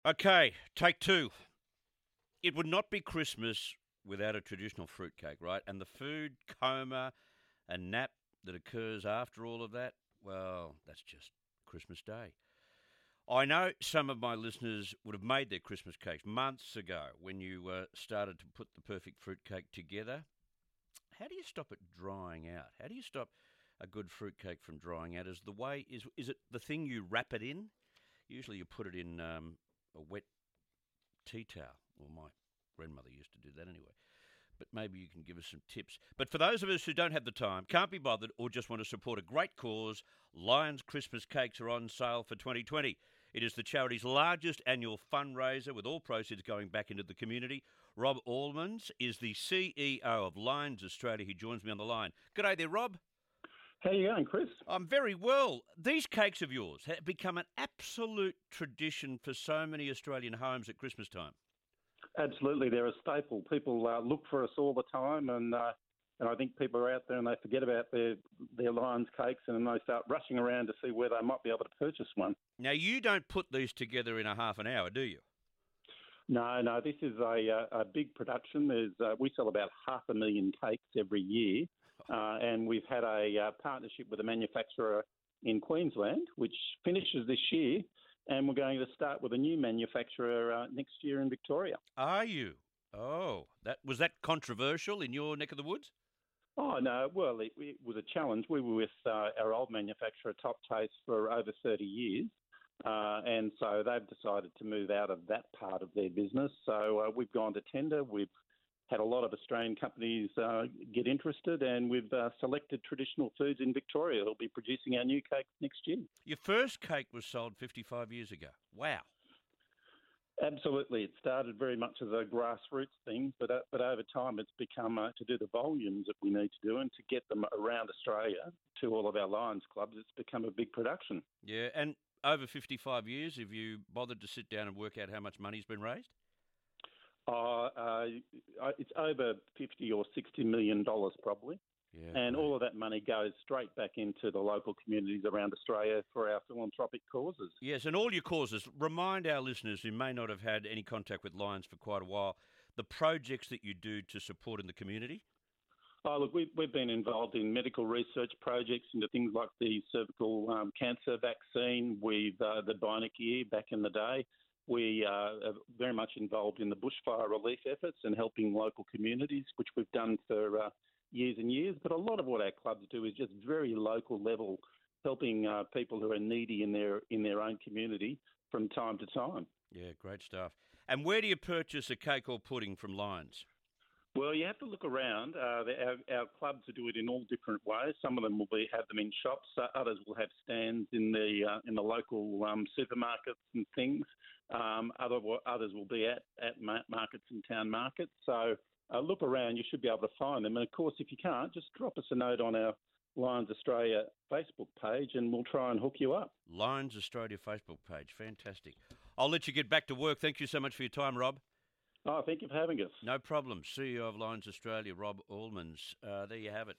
Okay, take two. It would not be Christmas without a traditional fruitcake, right? And the food coma and nap that occurs after all of that, well, that's just Christmas Day. I know some of my listeners would have made their Christmas cakes months ago when you started to put the perfect fruitcake together. How do you stop it drying out? How do you stop a good fruitcake from drying out? Is it the thing you wrap it in? Usually you put it in a wet tea towel. Well, my grandmother used to do that anyway. But maybe you can give us some tips. But for those of us who don't have the time, can't be bothered, or just want to support a great cause, Lions Christmas cakes are on sale for 2020. It is the charity's largest annual fundraiser, with all proceeds going back into the community. Rob Allmans is the CEO of Lions Australia. He joins me on the line. G'day there, Rob. How you going, Chris? I'm very well. These cakes of yours have become an absolute tradition for so many Australian homes at Christmas time. Absolutely, they're a staple. People look for us all the time, and I think people are out there and they forget about their Lions cakes, and then they start rushing around to see where they might be able to purchase one. Now, you don't put these together in a half an hour, do you? No, this is a big production. We sell about 500,000 cakes every year, and we've had a partnership with a manufacturer in Queensland, which finishes this year. And we're going to start with a new manufacturer next year in Victoria. Are you? Oh, was that controversial in your neck of the woods? Oh, no. Well, it was a challenge. We were with our old manufacturer, Top Taste, for over 30 years. And so they've decided to move out of that part of their business. So we've gone to tender. We've had a lot of Australian companies get interested, and we've selected Traditional Foods in Victoria who'll be producing our new cake next year. Your first cake was sold 55 years ago. Wow. Absolutely. It started very much as a grassroots thing, but over time it's become to do the volumes that we need to do and to get them around Australia to all of our Lions clubs, it's become a big production. Yeah, and over 55 years, have you bothered to sit down and work out how much money's been raised? It's over $50 or $60 million probably. Yeah, and great. all of that money goes straight back into the local communities around Australia for our philanthropic causes. Yes, and all your causes. Remind our listeners who may not have had any contact with Lions for quite a while, the projects that you do to support in the community. Oh, look, we've been involved in medical research projects into things like the cervical cancer vaccine, with the Bionic ear back in the day. We are very much involved in the bushfire relief efforts and helping local communities, which we've done for years and years. But a lot of what our clubs do is just very local level, helping people who are needy in their own community from time to time. Yeah, great stuff. And where do you purchase a cake or pudding from Lions? Well, you have to look around. Our clubs do it in all different ways. Some of them will have them in shops. Others will have stands in the local supermarkets and things. Others will be at markets and town markets. So look around. You should be able to find them. And of course, if you can't, just drop us a note on our Lions Australia Facebook page, and we'll try and hook you up. Lions Australia Facebook page. Fantastic. I'll let you get back to work. Thank you so much for your time, Rob. Oh, thank you for having us. No problem. CEO of Lions Australia, Rob Allmans. There you have it.